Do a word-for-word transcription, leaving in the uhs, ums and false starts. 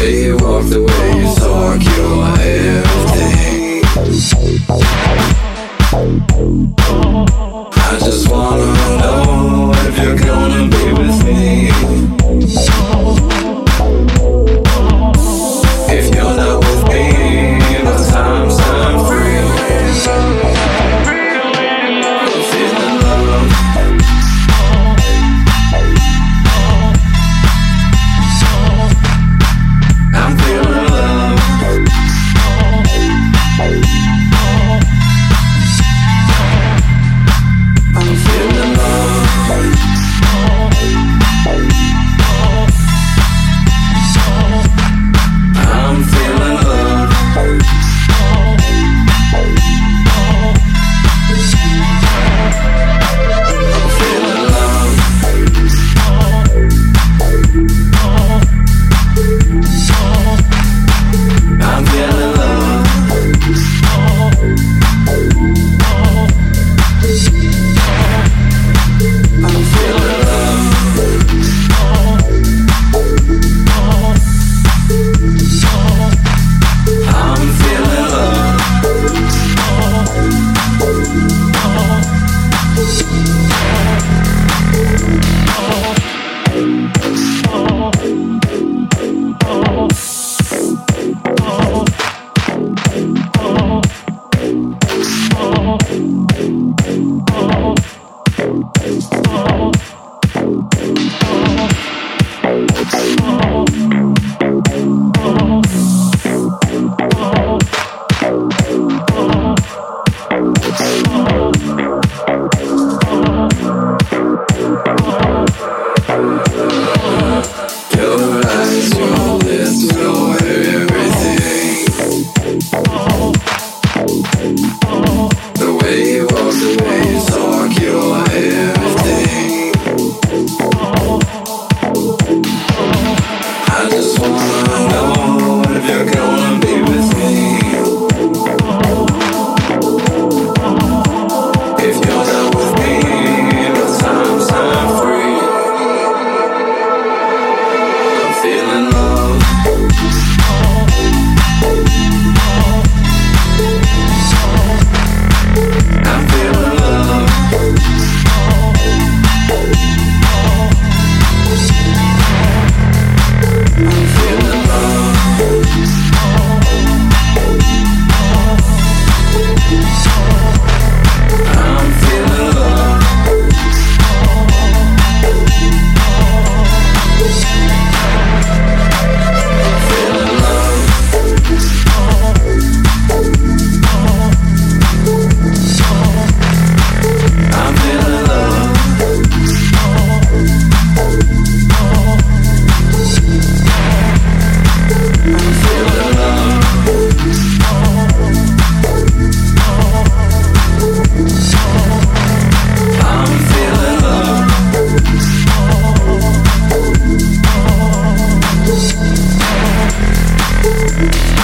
way you walk, the way you talk, you're everything. I just wanna know if you're gonna be with me. If you're not with me, my time's not free. I'm feeling love. I'm feeling love. I'm feeling love. I'm feeling love. I'm feeling love. I'm feeling love. I'm feeling love. I'm feeling love. Your eyes, your lips, your everything. The way you walk, the way you talk, you're everything. I just wanna know if you're gonna be with me. If you're not with me, the time's not free. I'm feeling love. I'm feeling love. I'm feeling love.